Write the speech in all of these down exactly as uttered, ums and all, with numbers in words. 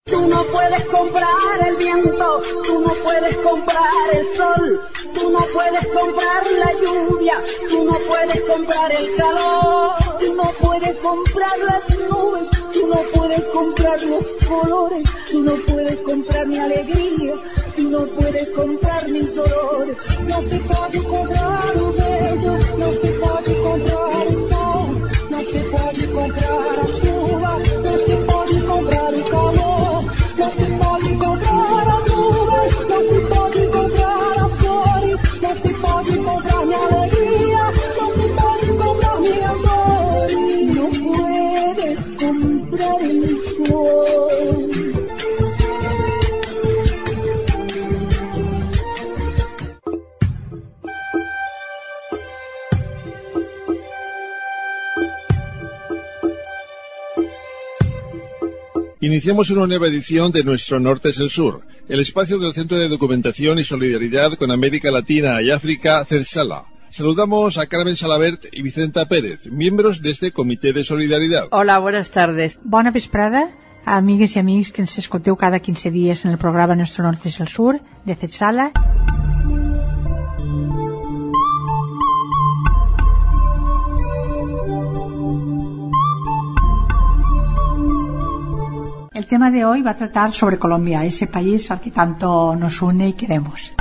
Tú no puedes comprar el viento, tú no puedes comprar el sol, tú no puedes comprar la lluvia, tú no puedes comprar el calor, tú no puedes comprar las nubes, tú no puedes comprar los colores, tú no puedes comprar mi alegría, tú no puedes comprar mis dolores. No se puede comprar lo bello, no se puede comprar el sol, no se puede comprar la chuva, no se puede comprar el calor, no se puede comprar las nubes, no se puede comprar las flores, no se puede comprar mi alegría, no se puede comprar mi amor, no puedes comprar el sol. Iniciamos una nueva edición de Nuestro Norte es el Sur, el espacio del Centro de Documentación y Solidaridad con América Latina y África, CEDSALA. Saludamos a Carmen Salabert y Vicenta Pérez, miembros de este Comitè de Solidaritat. Hola, buenas tardes. Bona vesprada, amigues i amics que ens escolteu cada quinze dies en el programa Nuestro Norte es el Sur, de CEDSALA. El tema de hoy va a tratar sobre Colombia, ese país al que tanto nos une y queremos.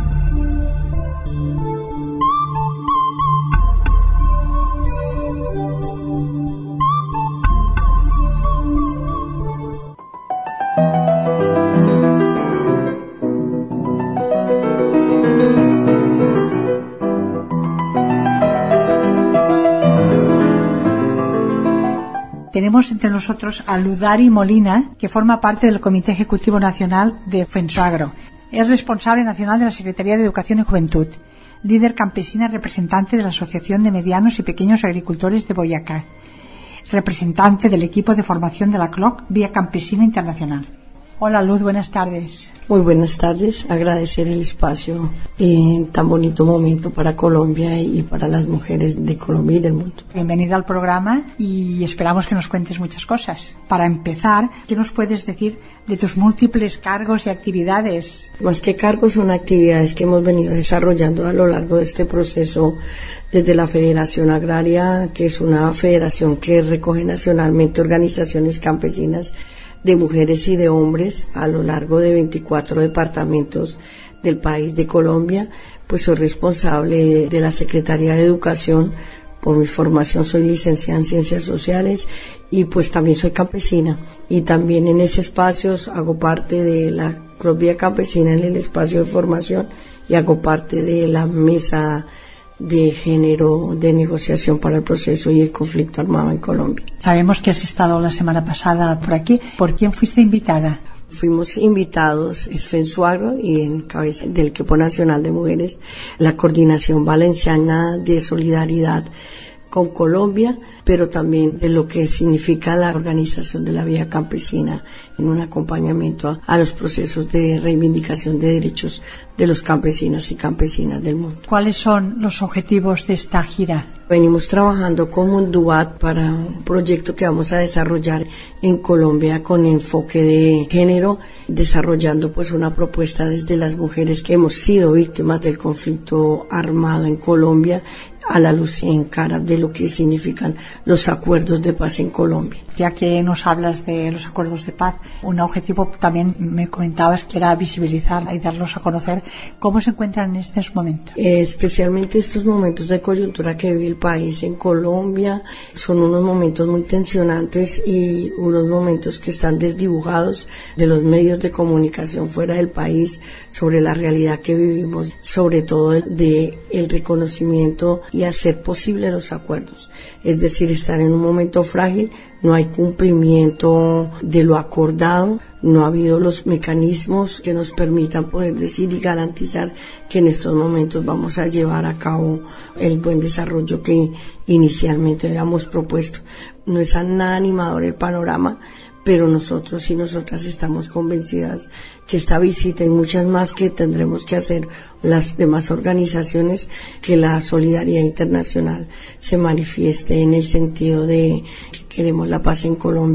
Tenemos entre nosotros a Ludari Molina, que forma parte del Comité Ejecutivo Nacional de FENSOAGRO. Es responsable nacional de la Secretaría de Educación y Juventud, líder campesina representante de la Asociación de Medianos y Pequeños Agricultores de Boyacá, representante del equipo de formación de la C L O C Vía Campesina Internacional. Hola Luz, buenas tardes. Muy buenas tardes, agradecer el espacio en tan bonito momento para Colombia y para las mujeres de Colombia y del mundo. Bienvenida al programa y esperamos que nos cuentes muchas cosas. Para empezar, ¿qué nos puedes decir de tus múltiples cargos y actividades? Más que cargos, son actividades que hemos venido desarrollando a lo largo de este proceso desde la Federación Agraria, que es una federación que recoge nacionalmente organizaciones campesinas de mujeres y de hombres a lo largo de veinticuatro departamentos del país de Colombia. Pues soy responsable de la Secretaría de Educación. Por mi formación soy licenciada en Ciencias Sociales y pues también soy campesina. Y también en ese espacio hago parte de la Vía Campesina en el espacio de formación y hago parte de la mesa de género de negociación para el proceso y el conflicto armado en Colombia. Sabemos que has estado la semana pasada por aquí. ¿Por quién fuiste invitada? Fuimos invitados, es FENSOAGRO y en cabeza del Equipo Nacional de Mujeres, la Coordinación Valenciana de Solidaridad con Colombia, pero también de lo que significa la organización de la Vía Campesina en un acompañamiento a, a los procesos de reivindicación de derechos de los campesinos y campesinas del mundo. ¿Cuáles son los objetivos de esta gira? Venimos trabajando con Munduat para un proyecto que vamos a desarrollar en Colombia con enfoque de género, desarrollando pues una propuesta desde las mujeres que hemos sido víctimas del conflicto armado en Colombia, a la luz en cara de lo que significan los acuerdos de paz en Colombia. Ya que nos hablas de los acuerdos de paz, un objetivo también me comentabas que era visibilizar y darlos a conocer. ¿Cómo se encuentran en estos momentos? Eh, especialmente estos momentos de coyuntura que vive el país en Colombia son unos momentos muy tensionantes y unos momentos que están desdibujados de los medios de comunicación fuera del país sobre la realidad que vivimos, sobre todo de el reconocimiento y hacer posible los acuerdos. Es decir, estar en un momento frágil, no hay cumplimiento de lo acordado, no ha habido los mecanismos que nos permitan poder decir y garantizar que en estos momentos vamos a llevar a cabo el buen desarrollo que inicialmente habíamos propuesto. No es nada animador el panorama, pero nosotros y nosotras estamos convencidas que esta visita y muchas más que tendremos que hacer las demás organizaciones, que la solidaridad internacional se manifieste en el sentido de que queremos la paz en Colombia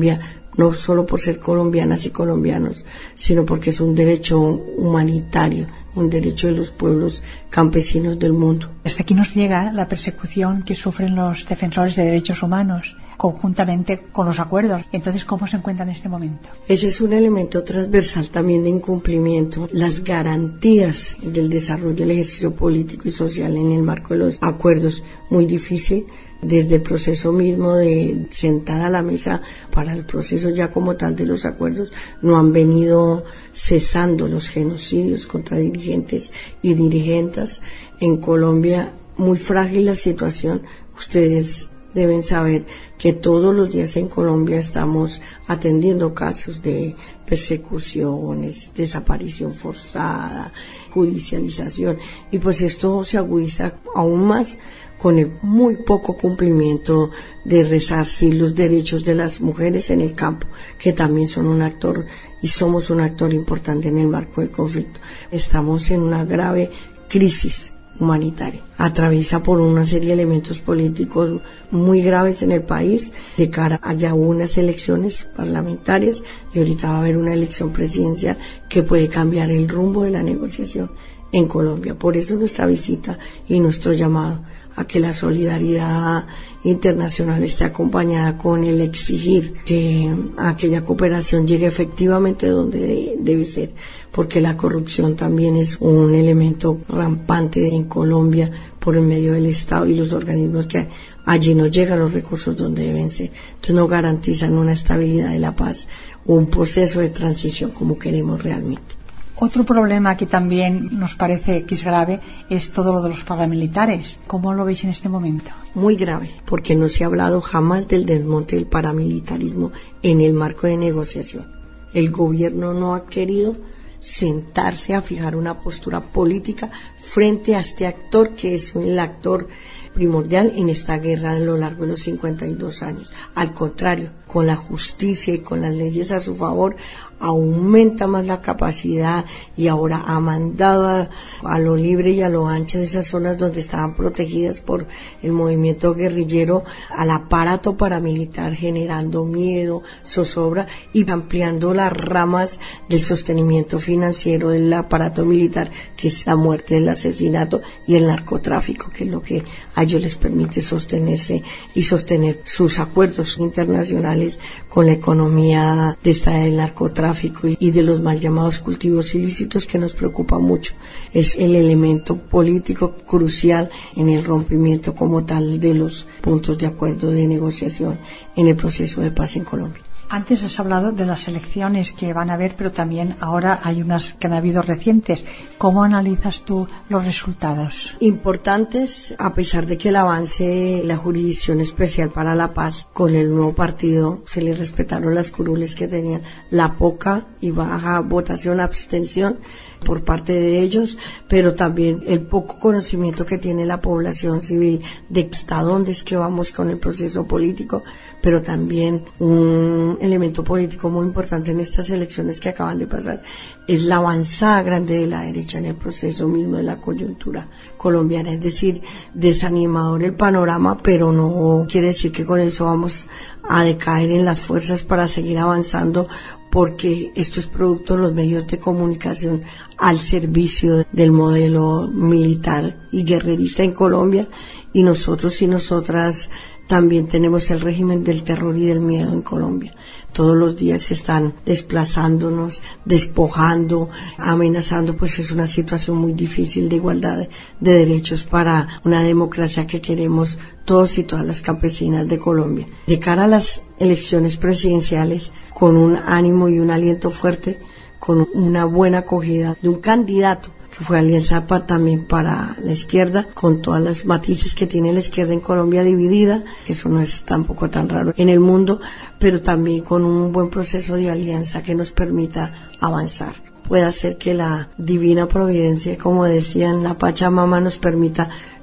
no solo por ser colombianas y colombianos, sino porque es un derecho humanitario, un derecho de los pueblos campesinos del mundo. Hasta aquí nos llega la persecución que sufren los defensores de derechos humanos conjuntamente con los acuerdos. Entonces, ¿cómo se encuentra en este momento? Ese es un elemento transversal también de incumplimiento. Las garantías del desarrollo del ejercicio político y social en el marco de los acuerdos, muy difícil. Desde el proceso mismo de sentar a la mesa para el proceso ya como tal de los acuerdos, no han venido cesando los genocidios contra dirigentes y dirigentes. En Colombia, muy frágil la situación. Ustedes deben saber que todos los días en Colombia estamos atendiendo casos de persecuciones, desaparición forzada, judicialización, y pues esto se agudiza aún más con el muy poco cumplimiento de resarcir los derechos de las mujeres en el campo, que también son un actor y somos un actor importante en el marco del conflicto. Estamos en una grave crisis humanitaria, atraviesa por una serie de elementos políticos muy graves en el país de cara a ya unas elecciones parlamentarias, y ahorita va a haber una elección presidencial que puede cambiar el rumbo de la negociación en Colombia. Por eso nuestra visita y nuestro llamado a que la solidaridad internacional esté acompañada con el exigir que aquella cooperación llegue efectivamente donde de, debe ser, porque la corrupción también es un elemento rampante en Colombia por el medio del Estado y los organismos que allí no llegan los recursos donde deben ser. Entonces no garantizan una estabilidad de la paz o un proceso de transición como queremos realmente. Otro problema que también nos parece que es grave es todo lo de los paramilitares. ¿Cómo lo veis en este momento? Muy grave, porque no se ha hablado jamás del desmonte del paramilitarismo en el marco de negociación. El gobierno no ha querido sentarse a fijar una postura política frente a este actor que es el actor primordial en esta guerra a lo largo de los cincuenta y dos años. Al contrario, con la justicia y con las leyes a su favor, aumenta más la capacidad y ahora ha mandado a, a lo libre y a lo ancho de esas zonas donde estaban protegidas por el movimiento guerrillero al aparato paramilitar, generando miedo, zozobra y ampliando las ramas del sostenimiento financiero del aparato militar, que es la muerte, el asesinato y el narcotráfico, que es lo que a ellos les permite sostenerse y sostener sus acuerdos internacionales con la economía de esta del narcotráfico y de los mal llamados cultivos ilícitos, que nos preocupa mucho. Es el elemento político crucial en el rompimiento como tal de los puntos de acuerdo de negociación en el proceso de paz en Colombia. Antes has hablado de las elecciones que van a haber, pero también ahora hay unas que han habido recientes. ¿Cómo analizas tú los resultados? Importantes, a pesar de que el avance, la Jurisdicción Especial para la Paz, con el nuevo partido se le respetaron las curules que tenían, la poca y baja votación, abstención por parte de ellos, pero también el poco conocimiento que tiene la población civil de hasta dónde es que vamos con el proceso político, pero también un elemento político muy importante en estas elecciones que acaban de pasar es la avanzada grande de la derecha en el proceso mismo de la coyuntura colombiana, es decir, desanimador el panorama, pero no quiere decir que con eso vamos a decaer en las fuerzas para seguir avanzando, porque esto es producto de los medios de comunicación al servicio del modelo militar y guerrerista en Colombia, y nosotros y nosotras también tenemos el régimen del terror y del miedo en Colombia. Todos los días están desplazándonos, despojando, amenazando, pues es una situación muy difícil de igualdad de derechos para una democracia que queremos todos y todas las campesinas de Colombia. De cara a las elecciones presidenciales, con un ánimo y un aliento fuerte, con una buena acogida de un candidato que fue alianza pa, también para la izquierda, con todas las matices que tiene la izquierda en Colombia dividida, que eso no es tampoco tan raro en el mundo, pero también con un buen proceso de alianza que nos permita avanzar. Puede hacer que la divina providencia, como decían, la Pachamama, nos permita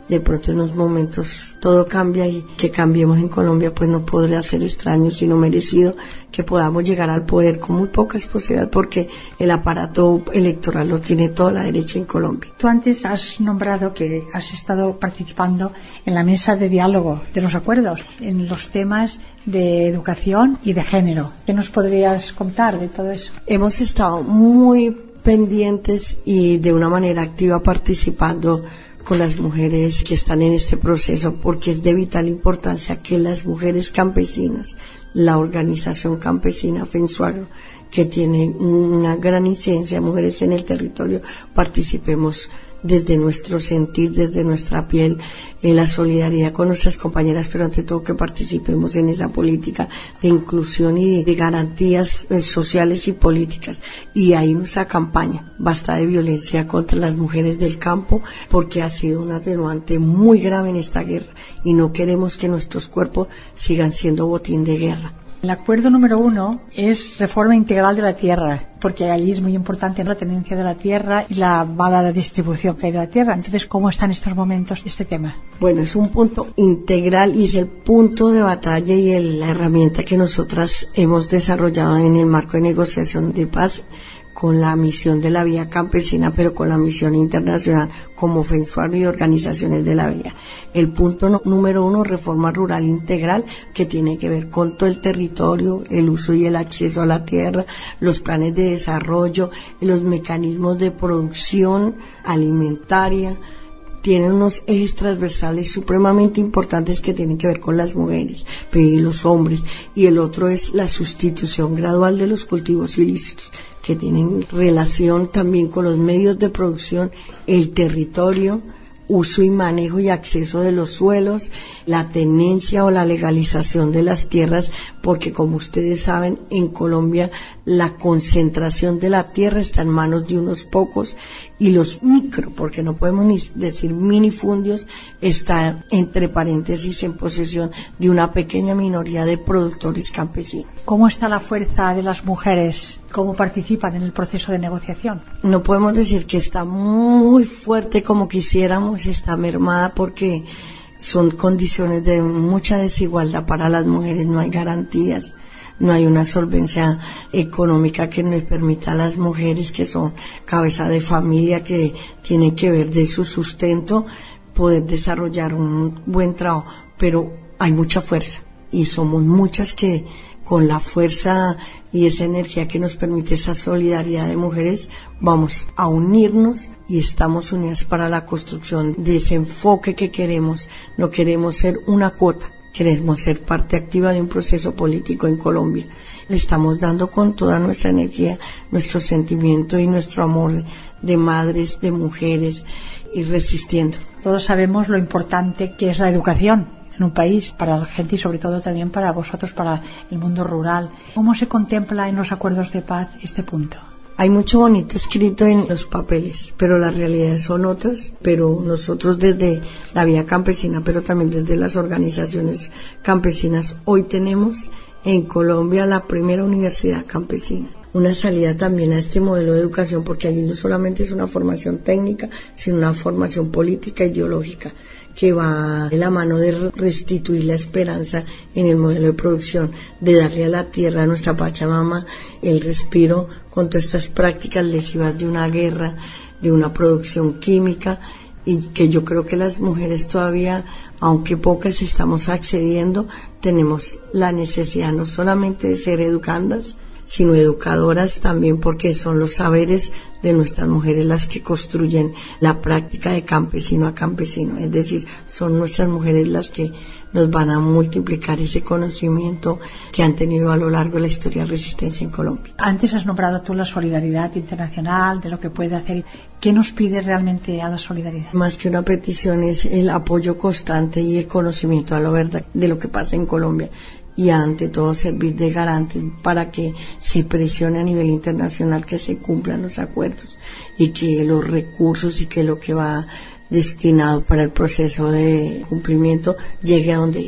de pronto en unos momentos todo cambia y que cambiemos en Colombia pues no podría ser extraño sino merecido que podamos llegar al poder con muy pocas posibilidades porque el aparato electoral lo tiene toda la derecha en Colombia. Tú antes has nombrado que has estado participando en la mesa de diálogo de los acuerdos en los temas de educación y de género. ¿Qué nos podrías contar de todo eso? Hemos estado muy pendientes y de una manera activa participando con las mujeres que están en este proceso porque es de vital importancia que las mujeres campesinas, la organización campesina FENSUAGRO, que tiene una gran incidencia, mujeres en el territorio, participemos desde nuestro sentir, desde nuestra piel, en la solidaridad con nuestras compañeras, pero ante todo que participemos en esa política de inclusión y de garantías eh, sociales y políticas. Y ahí nuestra campaña, basta de violencia contra las mujeres del campo, porque ha sido un atenuante muy grave en esta guerra y no queremos que nuestros cuerpos sigan siendo botín de guerra. El acuerdo número uno es reforma integral de la tierra, porque allí es muy importante la tenencia de la tierra y la mala distribución que hay de la tierra. Entonces, ¿cómo está en estos momentos este tema? Bueno, es un punto integral y es el punto de batalla y el, la herramienta que nosotras hemos desarrollado en el marco de negociación de paz con la misión de la vía campesina, pero con la misión internacional como FENSUAGRO y organizaciones de la vía. El punto no, número uno, reforma rural integral, que tiene que ver con todo el territorio, el uso y el acceso a la tierra, los planes de desarrollo, los mecanismos de producción alimentaria. Tiene unos ejes transversales supremamente importantes que tienen que ver con las mujeres y los hombres, y el otro es la sustitución gradual de los cultivos ilícitos, que tienen relación también con los medios de producción, el territorio, uso y manejo y acceso de los suelos, la tenencia o la legalización de las tierras, porque como ustedes saben, en Colombia la concentración de la tierra está en manos de unos pocos y los micro, porque no podemos ni decir minifundios, están entre paréntesis en posesión de una pequeña minoría de productores campesinos. ¿Cómo está la fuerza de las mujeres? ¿Cómo participan en el proceso de negociación? No podemos decir que está muy fuerte como quisiéramos, está mermada porque son condiciones de mucha desigualdad para las mujeres, no hay garantías. No hay una solvencia económica que nos permita a las mujeres que son cabeza de familia, que tienen que ver de su sustento, poder desarrollar un buen trabajo, pero hay mucha fuerza y somos muchas que con la fuerza y esa energía que nos permite esa solidaridad de mujeres vamos a unirnos y estamos unidas para la construcción de ese enfoque que queremos. No queremos ser una cuota, queremos ser parte activa de un proceso político en Colombia. Le estamos dando con toda nuestra energía, nuestro sentimiento y nuestro amor de madres, de mujeres y resistiendo. Todos sabemos lo importante que es la educación en un país, para la gente y sobre todo también para vosotros, para el mundo rural. ¿Cómo se contempla en los acuerdos de paz este punto? Hay mucho bonito escrito en los papeles, pero las realidades son otras, pero nosotros desde la vía campesina, pero también desde las organizaciones campesinas, hoy tenemos en Colombia la primera universidad campesina. Una salida también a este modelo de educación, porque allí no solamente es una formación técnica, sino una formación política, ideológica, que va de la mano de restituir la esperanza en el modelo de producción, de darle a la tierra, a nuestra Pachamama, el respiro con todas estas prácticas lesivas de una guerra, de una producción química, y que yo creo que las mujeres todavía, aunque pocas estamos accediendo, tenemos la necesidad no solamente de ser educandas, sino educadoras también, porque son los saberes de nuestras mujeres las que construyen la práctica de campesino a campesino, es decir, son nuestras mujeres las que nos van a multiplicar ese conocimiento que han tenido a lo largo de la historia de resistencia en Colombia. Antes has nombrado tú la solidaridad internacional, de lo que puede hacer. ¿Qué nos pide realmente a la solidaridad? Más que una petición es el apoyo constante y el conocimiento a la verdad de lo que pasa en Colombia. Y ante todo servir de garante para que se presione a nivel internacional que se cumplan los acuerdos y que los recursos y que lo que va destinado para el proceso de cumplimiento llegue a donde es.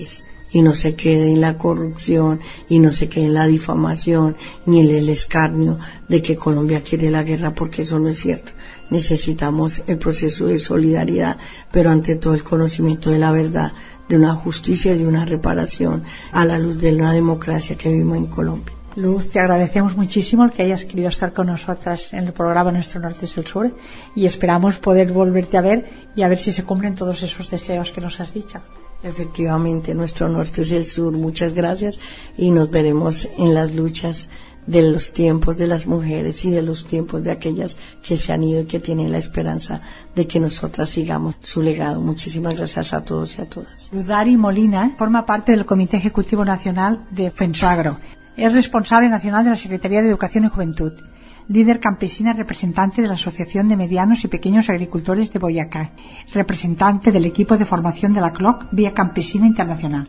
y no se quede en la corrupción y no se quede en la difamación ni en el escarnio de que Colombia quiere la guerra, porque eso no es cierto. Necesitamos el proceso de solidaridad, pero ante todo el conocimiento de la verdad, de una justicia y de una reparación a la luz de una democracia que vivimos en Colombia. Luz, te agradecemos muchísimo el que hayas querido estar con nosotras en el programa Nuestro Norte es el Sur, y esperamos poder volverte a ver y a ver si se cumplen todos esos deseos que nos has dicho. Efectivamente, nuestro norte es el sur. Muchas gracias y nos veremos en las luchas de los tiempos de las mujeres y de los tiempos de aquellas que se han ido y que tienen la esperanza de que nosotras sigamos su legado. Muchísimas gracias a todos y a todas. Luz Dari Molina forma parte del Comité Ejecutivo Nacional de FENSUAGRO. Es responsable nacional de la Secretaría de Educación y Juventud, líder campesina representante de la Asociación de Medianos y Pequeños Agricultores de Boyacá, representante del equipo de formación de la C L O C Vía Campesina Internacional.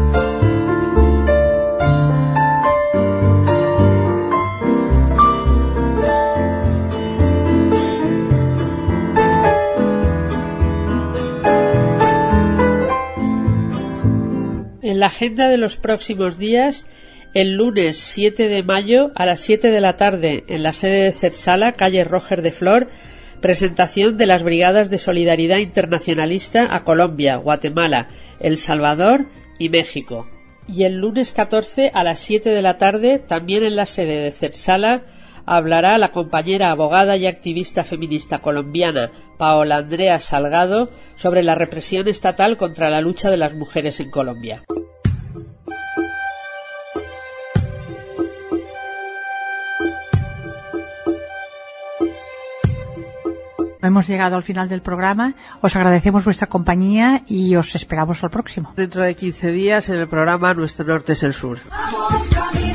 En la agenda de los próximos días, el lunes siete de mayo a las siete de la tarde en la sede de CERSALA, calle Roger de Flor, presentación de las Brigadas de Solidaridad Internacionalista a Colombia, Guatemala, El Salvador y México. Y el lunes catorce a las siete de la tarde, también en la sede de CERSALA, hablará la compañera abogada y activista feminista colombiana Paola Andrea Salgado sobre la represión estatal contra la lucha de las mujeres en Colombia. Hemos llegado al final del programa. Os agradecemos vuestra compañía y os esperamos al próximo. Dentro de quince días en el programa Nuestro Norte es el Sur.